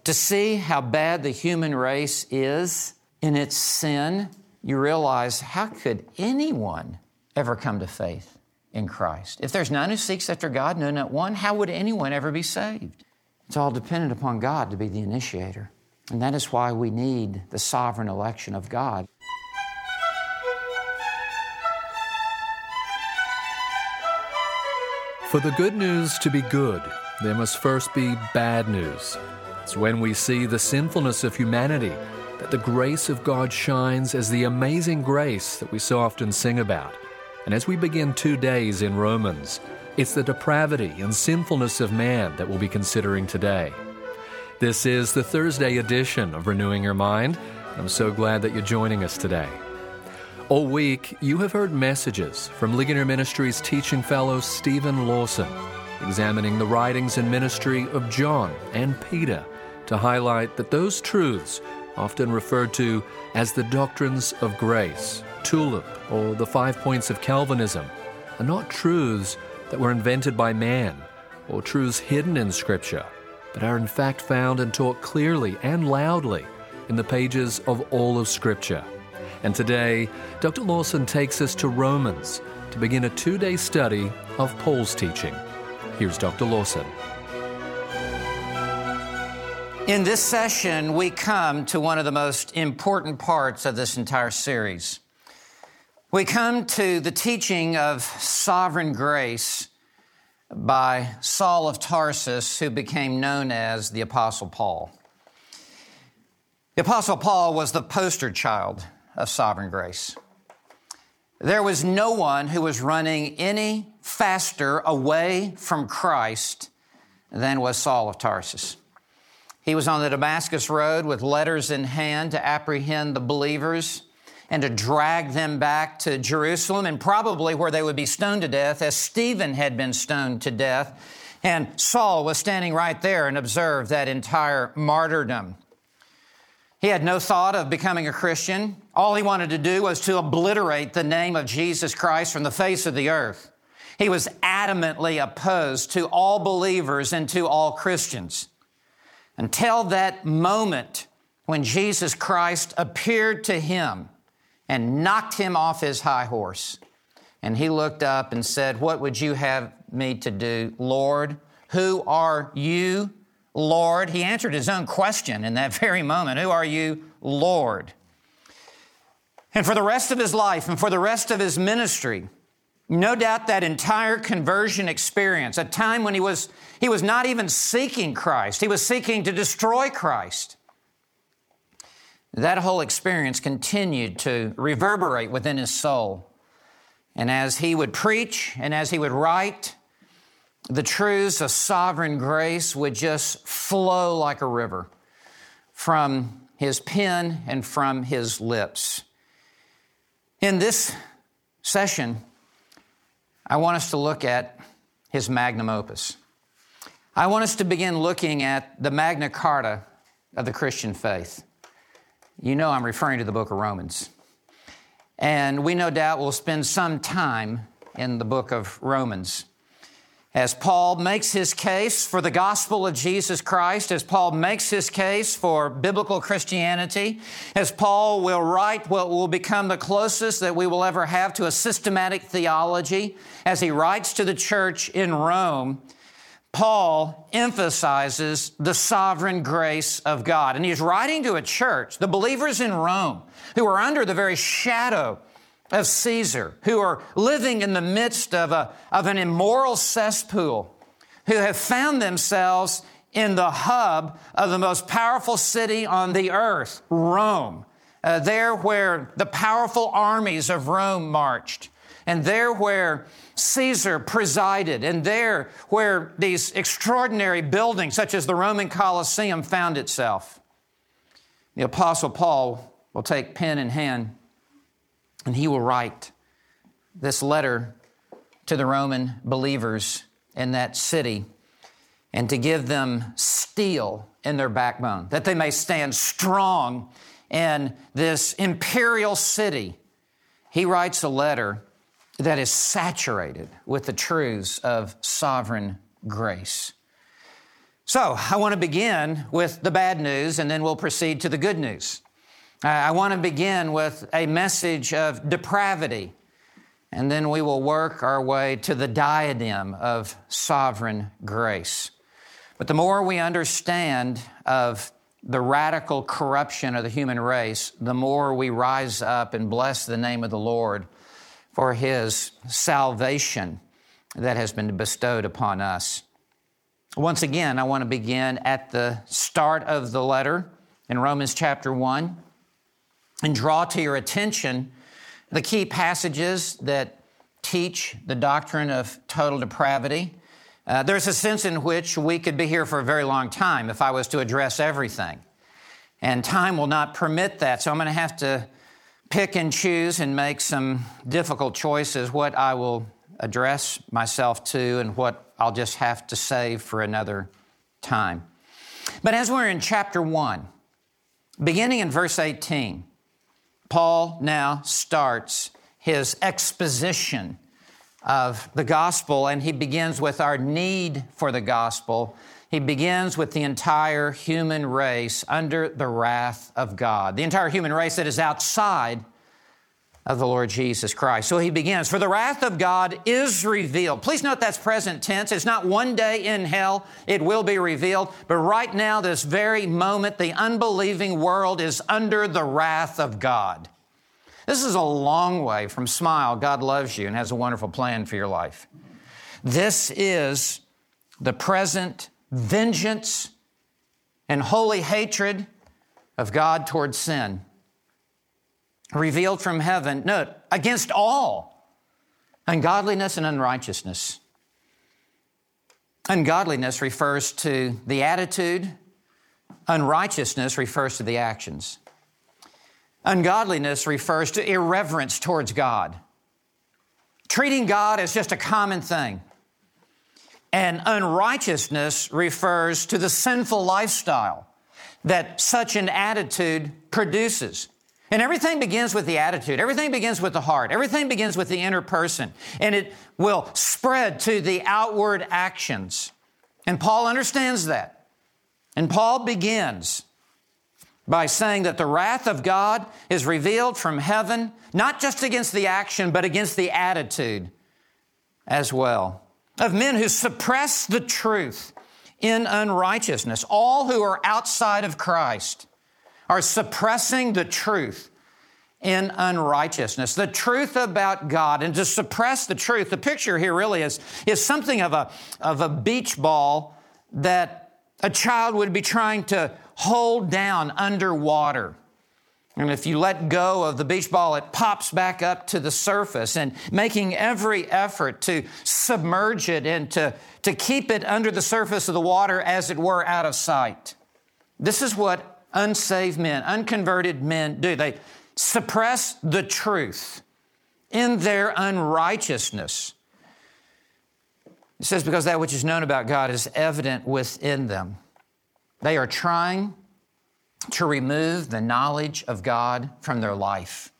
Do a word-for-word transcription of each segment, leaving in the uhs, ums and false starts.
To see how bad the human race is in its sin, you realize, how could anyone ever come to faith in Christ? If there's none who seeks after God, no, not one, how would anyone ever be saved? It's all dependent upon God to be the initiator. And that is why we need the sovereign election of God. For the good news to be good, there must first be bad news. It's when we see the sinfulness of humanity that the grace of God shines as the amazing grace that we so often sing about. And as we begin two days in Romans, it's the depravity and sinfulness of man that we'll be considering today. This is the Thursday edition of Renewing Your Mind. I'm so glad that you're joining us today. All week, you have heard messages from Ligonier Ministries teaching fellow Stephen Lawson, examining the writings and ministry of John and Peter to highlight that those truths, often referred to as the doctrines of grace, tulip, or the five points of Calvinism, are not truths that were invented by man or truths hidden in Scripture, but are in fact found and taught clearly and loudly in the pages of all of Scripture. And today, Doctor Lawson takes us to Romans to begin a two-day study of Paul's teaching. Here's Doctor Lawson. In this session, we come to one of the most important parts of this entire series. We come to the teaching of sovereign grace by Saul of Tarsus, who became known as the Apostle Paul. The Apostle Paul was the poster child of sovereign grace. There was no one who was running any faster away from Christ than was Saul of Tarsus. He was on the Damascus Road with letters in hand to apprehend the believers and to drag them back to Jerusalem, and probably where they would be stoned to death, as Stephen had been stoned to death. And Saul was standing right there and observed that entire martyrdom. He had no thought of becoming a Christian. All he wanted to do was to obliterate the name of Jesus Christ from the face of the earth. He was adamantly opposed to all believers and to all Christians, until that moment when Jesus Christ appeared to him and knocked him off his high horse. And he looked up and said, "What would you have me to do, Lord? Who are you, Lord?" He answered his own question in that very moment. Who are you, Lord? And for the rest of his life and for the rest of his ministry, no doubt that entire conversion experience, a time when he was, he was not even seeking Christ, he was seeking to destroy Christ. That whole experience continued to reverberate within his soul. And as he would preach and as he would write, the truths of sovereign grace would just flow like a river from his pen and from his lips. In this session, I want us to look at his magnum opus. I want us to begin looking at the Magna Carta of the Christian faith. You know I'm referring to the book of Romans. And we no doubt will spend some time in the book of Romans as Paul makes his case for the gospel of Jesus Christ, as Paul makes his case for biblical Christianity, as Paul will write what will become the closest that we will ever have to a systematic theology, as he writes to the church in Rome, Paul emphasizes the sovereign grace of God. And he's writing to a church, the believers in Rome, who are under the very shadow of Caesar, who are living in the midst of, a, of an immoral cesspool, who have found themselves in the hub of the most powerful city on the earth, Rome, uh, there where the powerful armies of Rome marched, and there where Caesar presided, and there where these extraordinary buildings, such as the Roman Colosseum, found itself. The Apostle Paul will take pen in hand, and he will write this letter to the Roman believers in that city, and to give them steel in their backbone, that they may stand strong in this imperial city. He writes a letter that is saturated with the truths of sovereign grace. So I want to begin with the bad news, and then we'll proceed to the good news. I want to begin with a message of depravity, and then we will work our way to the diadem of sovereign grace. But the more we understand of the radical corruption of the human race, the more we rise up and bless the name of the Lord for His salvation that has been bestowed upon us. Once again, I want to begin at the start of the letter in Romans chapter one and draw to your attention the key passages that teach the doctrine of total depravity. Uh, there's a sense in which we could be here for a very long time if I was to address everything. And time will not permit that, so I'm going to have to pick and choose and make some difficult choices what I will address myself to and what I'll just have to save for another time. But as we're in chapter one, beginning in verse eighteen, Paul now starts his exposition of the gospel, and he begins with our need for the gospel. He begins with the entire human race under the wrath of God, the entire human race that is outside of the Lord Jesus Christ. So he begins, for the wrath of God is revealed. Please note that's present tense. It's not one day in hell, it will be revealed. But right now, this very moment, the unbelieving world is under the wrath of God. This is a long way from smile. God loves you and has a wonderful plan for your life. This is the present vengeance and holy hatred of God towards sin, revealed from heaven, note, against all ungodliness and unrighteousness. Ungodliness refers to the attitude. Unrighteousness refers to the actions. Ungodliness refers to irreverence towards God, treating God as just a common thing. And unrighteousness refers to the sinful lifestyle that such an attitude produces. And everything begins with the attitude. Everything begins with the heart. Everything begins with the inner person. And it will spread to the outward actions. And Paul understands that. And Paul begins by saying that the wrath of God is revealed from heaven, not just against the action, but against the attitude as well, of men who suppress the truth in unrighteousness. All who are outside of Christ are suppressing the truth in unrighteousness, the truth about God. And to suppress the truth, the picture here really is, is something of a, of a beach ball that a child would be trying to hold down underwater. And if you let go of the beach ball, it pops back up to the surface, and making every effort to submerge it and to, to keep it under the surface of the water, as it were, out of sight. This is what unsaved men, unconverted men do. They suppress the truth in their unrighteousness. It says, because that which is known about God is evident within them. They are trying to remove the knowledge of God from their life.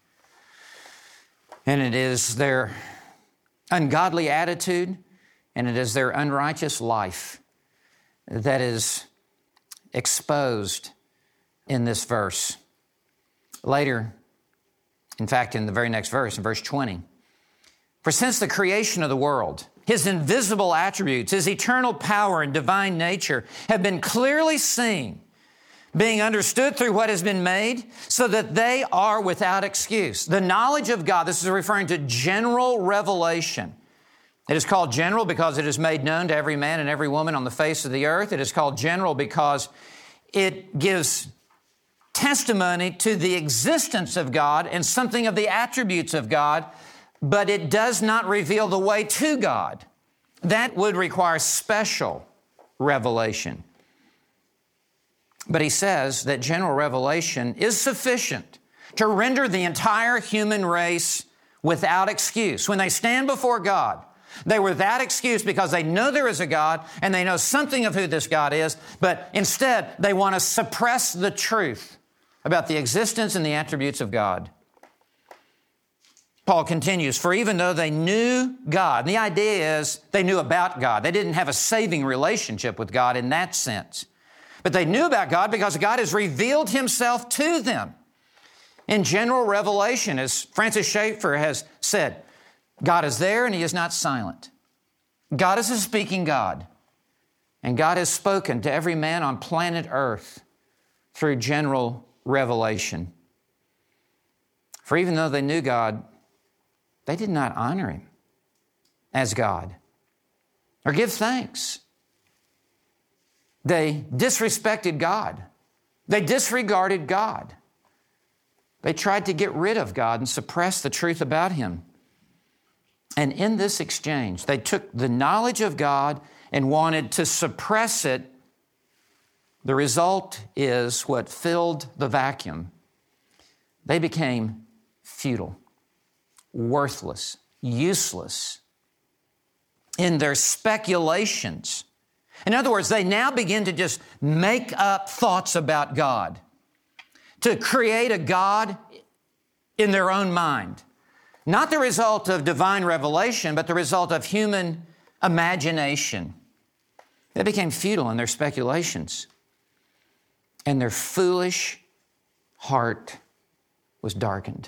And it is their ungodly attitude and it is their unrighteous life that is exposed in this verse. Later, in fact, in the very next verse, in verse twenty, for since the creation of the world, His invisible attributes, His eternal power and divine nature have been clearly seen, being understood through what has been made, so that they are without excuse. The knowledge of God, this is referring to general revelation. It is called general because it is made known to every man and every woman on the face of the earth. It is called general because it gives testimony to the existence of God and something of the attributes of God, but it does not reveal the way to God. That would require special revelation. But he says that general revelation is sufficient to render the entire human race without excuse. When they stand before God, they were without excuse because they know there is a God and they know something of who this God is, but instead they want to suppress the truth about the existence and the attributes of God. Paul continues, for even though they knew God, and the idea is they knew about God. They didn't have a saving relationship with God in that sense. But they knew about God because God has revealed Himself to them. In general revelation, as Francis Schaeffer has said, God is there and He is not silent. God is a speaking God. And God has spoken to every man on planet Earth through general revelation. For even though they knew God, they did not honor Him as God or give thanks. They disrespected God. They disregarded God. They tried to get rid of God and suppress the truth about Him. And in this exchange, they took the knowledge of God and wanted to suppress it. The result is what filled the vacuum. They became futile, worthless, useless in their speculations. In other words, they now begin to just make up thoughts about God, to create a God in their own mind. Not the result of divine revelation, but the result of human imagination. They became futile in their speculations, and their foolish heart was darkened.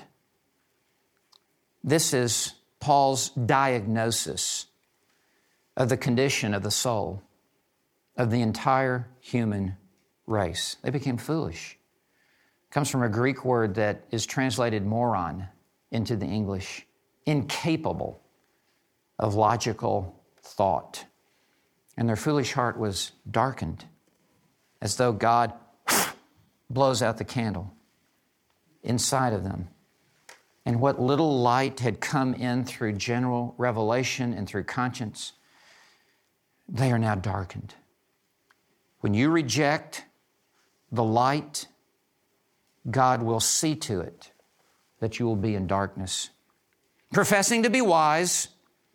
This is Paul's diagnosis of the condition of the soul of the entire human race. They became foolish. It comes from a Greek word that is translated moron into the English, incapable of logical thought. And their foolish heart was darkened, as though God blows out the candle inside of them. And what little light had come in through general revelation and through conscience, they are now darkened. When you reject the light, God will see to it that you will be in darkness. Professing to be wise,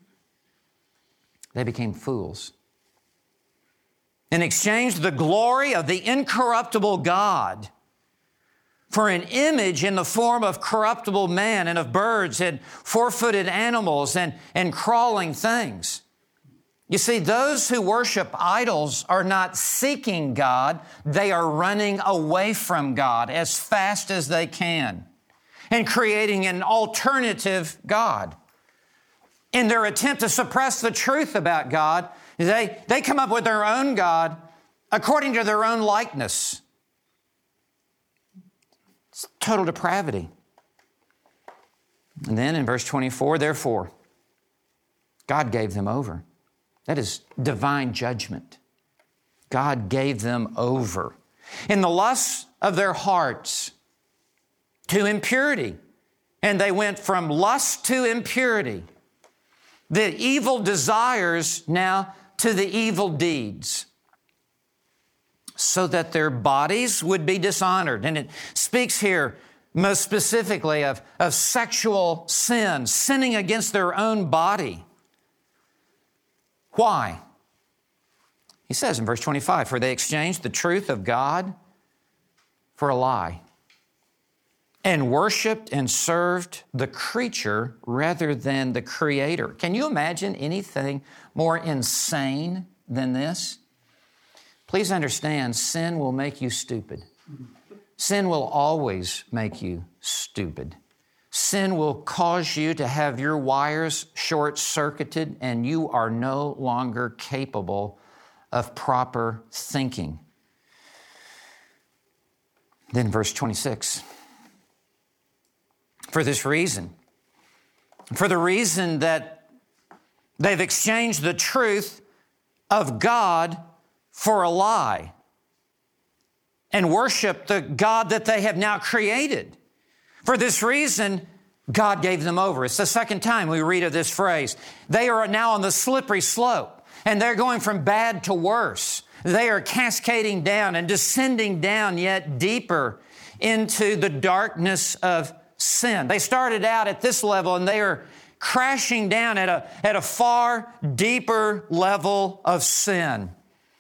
they became fools and exchanged the glory of the incorruptible God for an image in the form of corruptible man and of birds and four-footed animals and, and crawling things. You see, those who worship idols are not seeking God. They are running away from God as fast as they can and creating an alternative God. In their attempt to suppress the truth about God, they, they come up with their own God according to their own likeness. It's total depravity. And then in verse twenty-four, therefore, God gave them over. That is divine judgment. God gave them over in the lusts of their hearts to impurity. And they went from lust to impurity. The evil desires now to the evil deeds, so that their bodies would be dishonored. And it speaks here most specifically of, of sexual sin, sinning against their own body. Why? He says in verse twenty-five, for they exchanged the truth of God for a lie and worshiped and served the creature rather than the Creator. Can you imagine anything more insane than this? Please understand, sin will make you stupid. Sin will always make you stupid. Sin will cause you to have your wires short-circuited and you are no longer capable of proper thinking. Then verse twenty-six. For this reason, for the reason that they've exchanged the truth of God for a lie and worship the God that they have now created. For this reason, God gave them over. It's the second time we read of this phrase. They are now on the slippery slope, and they're going from bad to worse. They are cascading down and descending down yet deeper into the darkness of sin. They started out at this level, and they are crashing down at a, at a far deeper level of sin.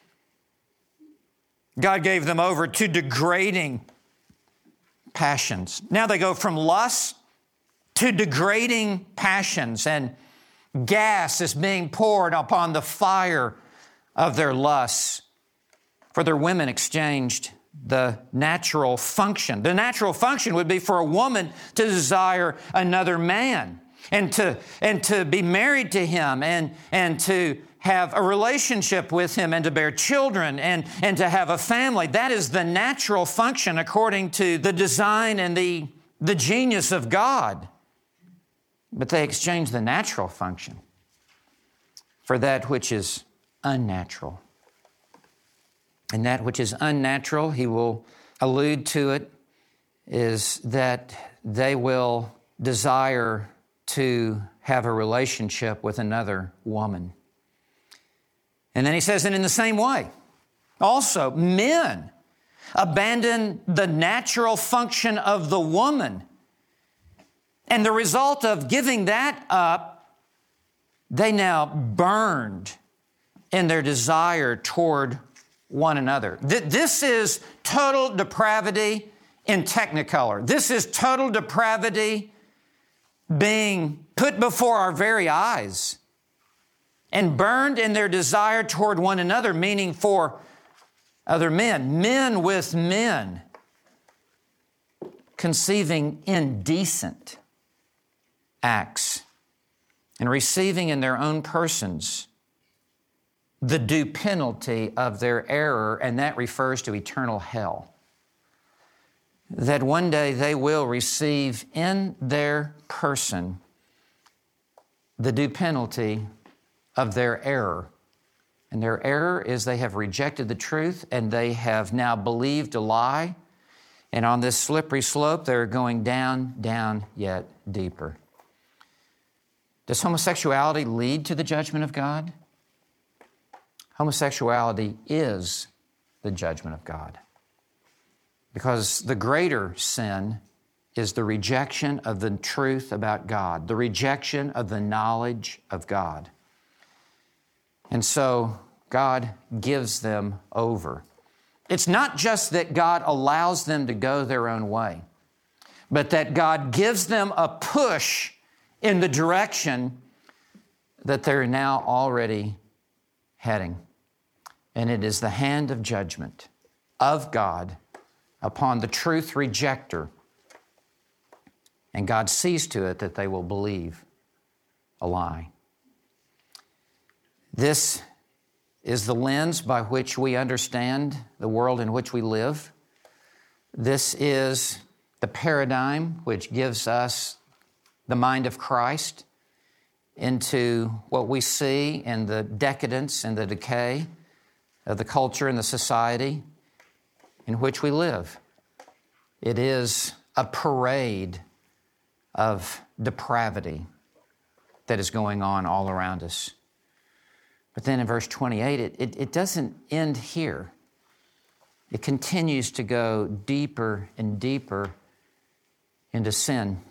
God gave them over to degrading passions. Now they go from lust to degrading passions, and gas is being poured upon the fire of their lusts. For their women exchanged the natural function. The natural function would be for a woman to desire another man and to, and to be married to him and, and to have a relationship with him and to bear children and, and to have a family. That is the natural function according to the design and the, the genius of God. But they exchange the natural function for that which is unnatural. And that which is unnatural, he will allude to it, is that they will desire to have a relationship with another woman. And then he says, and in the same way, also men abandon the natural function of the woman. And the result of giving that up, they now burned in their desire toward one another. This is total depravity in technicolor. This is total depravity being put before our very eyes and burned in their desire toward one another, meaning for other men, men with men, conceiving indecent acts and receiving in their own persons the due penalty of their error, and that refers to eternal hell. That one day they will receive in their person the due penalty of their error. And their error is they have rejected the truth and they have now believed a lie. And on this slippery slope, they're going down, down, yet deeper. Does homosexuality lead to the judgment of God? Homosexuality is the judgment of God. Because the greater sin is the rejection of the truth about God, the rejection of the knowledge of God. And so God gives them over. It's not just that God allows them to go their own way, but that God gives them a push in the direction that they're now already heading. And it is the hand of judgment of God upon the truth rejector. And God sees to it that they will believe a lie. This is the lens by which we understand the world in which we live. This is the paradigm which gives us the mind of Christ into what we see in the decadence and the decay of the culture and the society in which we live. It is a parade of depravity that is going on all around us. But then in verse twenty-eight, it, it, it doesn't end here. It continues to go deeper and deeper into sin.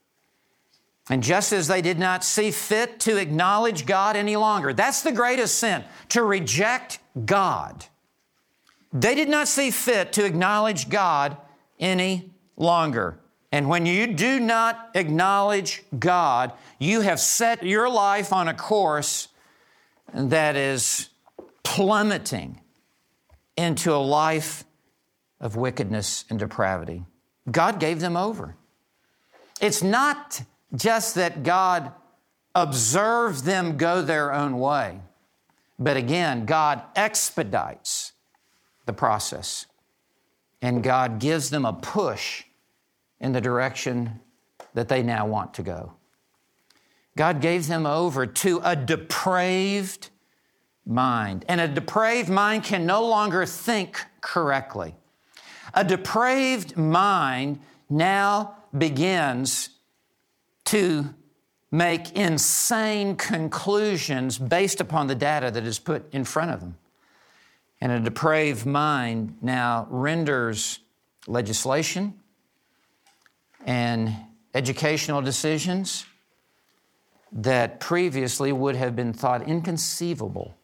And just as they did not see fit to acknowledge God any longer, that's the greatest sin, to reject God. They did not see fit to acknowledge God any longer. And when you do not acknowledge God, you have set your life on a course that is plummeting into a life of wickedness and depravity. God gave them over. It's not just that God observes them go their own way, but again, God expedites the process, and God gives them a push in the direction that they now want to go. God gave them over to a depraved mind, and a depraved mind can no longer think correctly. A depraved mind now begins to make insane conclusions based upon the data that is put in front of them. And a depraved mind now renders legislation and educational decisions that previously would have been thought inconceivable.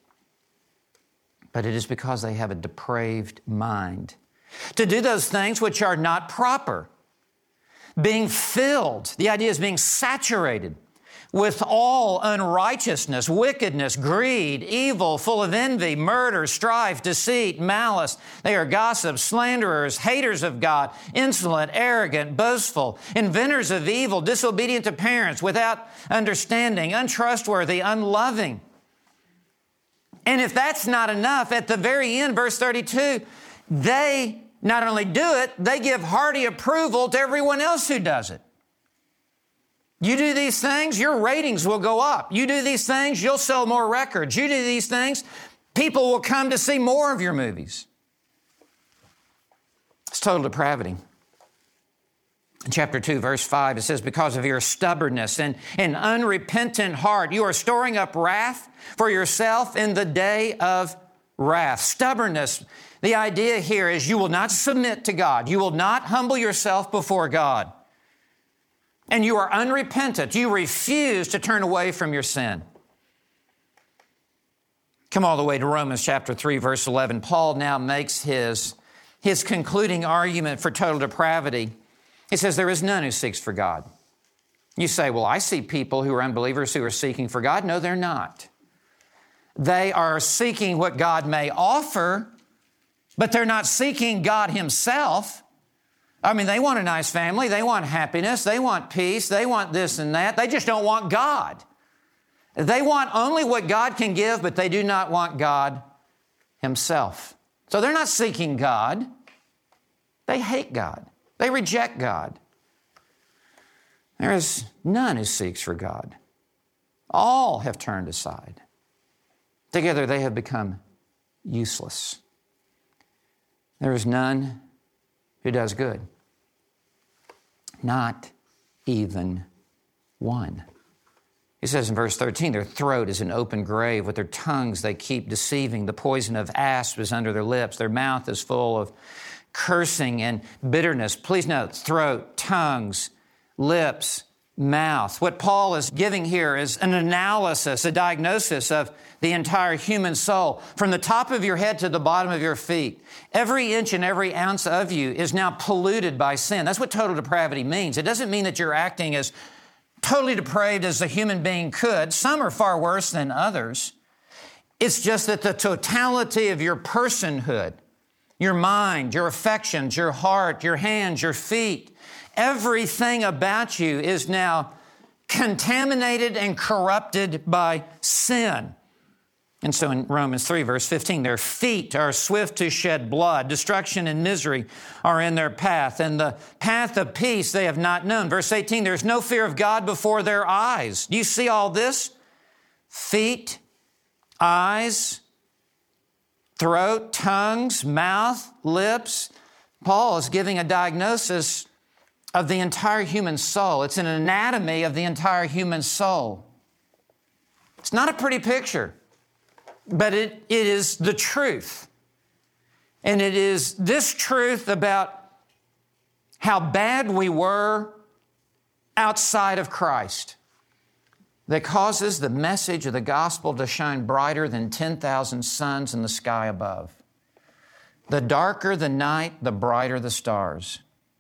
But it is because they have a depraved mind to do those things which are not proper. being filled. The idea is being saturated with all unrighteousness, wickedness, greed, evil, full of envy, murder, strife, deceit, malice. They are gossips, slanderers, haters of God, insolent, arrogant, boastful, inventors of evil, disobedient to parents, without understanding, untrustworthy, unloving. And if that's not enough, at the very end, verse thirty-two, they not only do it, they give hearty approval to everyone else who does it. You do these things, your ratings will go up. You do these things, you'll sell more records. You do these things, people will come to see more of your movies. It's total depravity. In chapter two, verse five, it says, because of your stubbornness and an unrepentant heart, you are storing up wrath for yourself in the day of wrath. Stubbornness, the idea here is you will not submit to God. You will not humble yourself before God. And you are unrepentant. You refuse to turn away from your sin. Come all the way to Romans chapter three, verse eleven. Paul now makes his, his concluding argument for total depravity. He says, there is none who seeks for God. You say, well, I see people who are unbelievers who are seeking for God. No, they're not. They are seeking what God may offer, but they're not seeking God Himself. I mean, they want a nice family. They want happiness. They want peace. They want this and that. They just don't want God. They want only what God can give, but they do not want God Himself. So they're not seeking God. They hate God. They reject God. There is none who seeks for God. All have turned aside. Together they have become useless. There is none who does good. Not even one. He says in verse thirteen, their throat is an open grave. With their tongues they keep deceiving. The poison of asp is under their lips. Their mouth is full of cursing and bitterness. Please note, throat, tongues, lips, mouth. What Paul is giving here is an analysis, a diagnosis of the entire human soul. From the top of your head to the bottom of your feet, every inch and every ounce of you is now polluted by sin. That's what total depravity means. It doesn't mean that you're acting as totally depraved as a human being could. Some are far worse than others. It's just that the totality of your personhood, your mind, your affections, your heart, your hands, your feet, everything about you is now contaminated and corrupted by sin. And so in Romans three, verse fifteen, their feet are swift to shed blood. Destruction and misery are in their path, and the path of peace they have not known. Verse eighteen, there's no fear of God before their eyes. Do you see all this? Feet, eyes, throat, tongues, mouth, lips. Paul is giving a diagnosis of the entire human soul. It's an anatomy of the entire human soul. It's not a pretty picture, but it, it is the truth. And it is this truth about how bad we were outside of Christ that causes the message of the gospel to shine brighter than ten thousand suns in the sky above. The darker the night, the brighter the stars.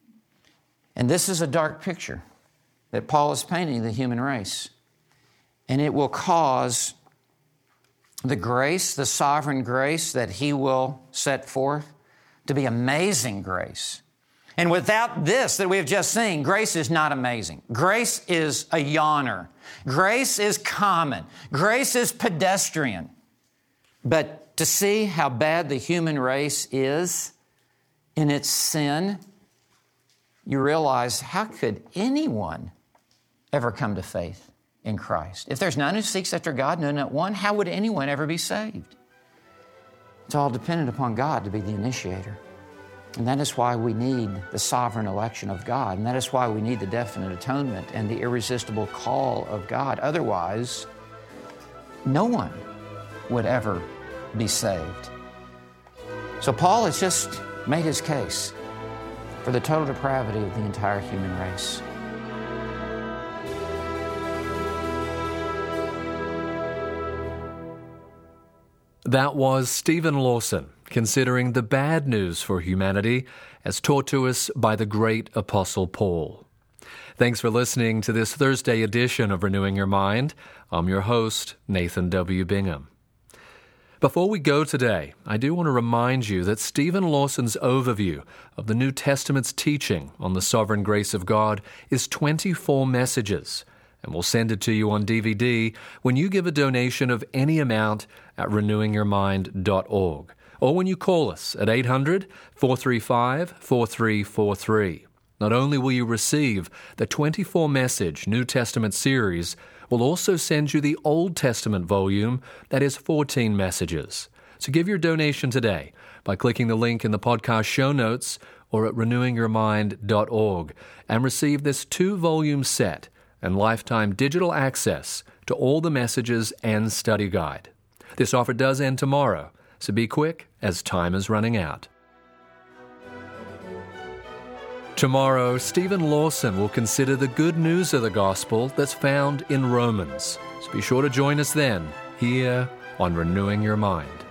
And this is a dark picture that Paul is painting of the human race. And it will cause the grace, the sovereign grace that He will set forth to be amazing grace. And without this that we have just seen, grace is not amazing. Grace is a yawner. Grace is common. Grace is pedestrian. But to see how bad the human race is in its sin, you realize, how could anyone ever come to faith in Christ? If there's none who seeks after God, no, not one, how would anyone ever be saved? It's all dependent upon God to be the initiator. And that is why we need the sovereign election of God. And that is why we need the definite atonement and the irresistible call of God. Otherwise, no one would ever be saved. So Paul has just made his case for the total depravity of the entire human race. That was Stephen Lawson, considering the bad news for humanity as taught to us by the great Apostle Paul. Thanks for listening to this Thursday edition of Renewing Your Mind. I'm your host, Nathan W. Bingham. Before we go today, I do want to remind you that Stephen Lawson's overview of the New Testament's teaching on the sovereign grace of God is twenty-four messages, and we'll send it to you on D V D when you give a donation of any amount at renewing your mind dot org, or when you call us at eight hundred, four three five, four three four three. Not only will you receive the twenty-four message New Testament series, we'll also send you the Old Testament volume that is fourteen messages. So give your donation today by clicking the link in the podcast show notes or at renewing your mind dot org and receive this two-volume set and lifetime digital access to all the messages and study guide. This offer does end tomorrow, so be quick as time is running out. Tomorrow, Stephen Lawson will consider the good news of the gospel that's found in Romans. So be sure to join us then, here on Renewing Your Mind.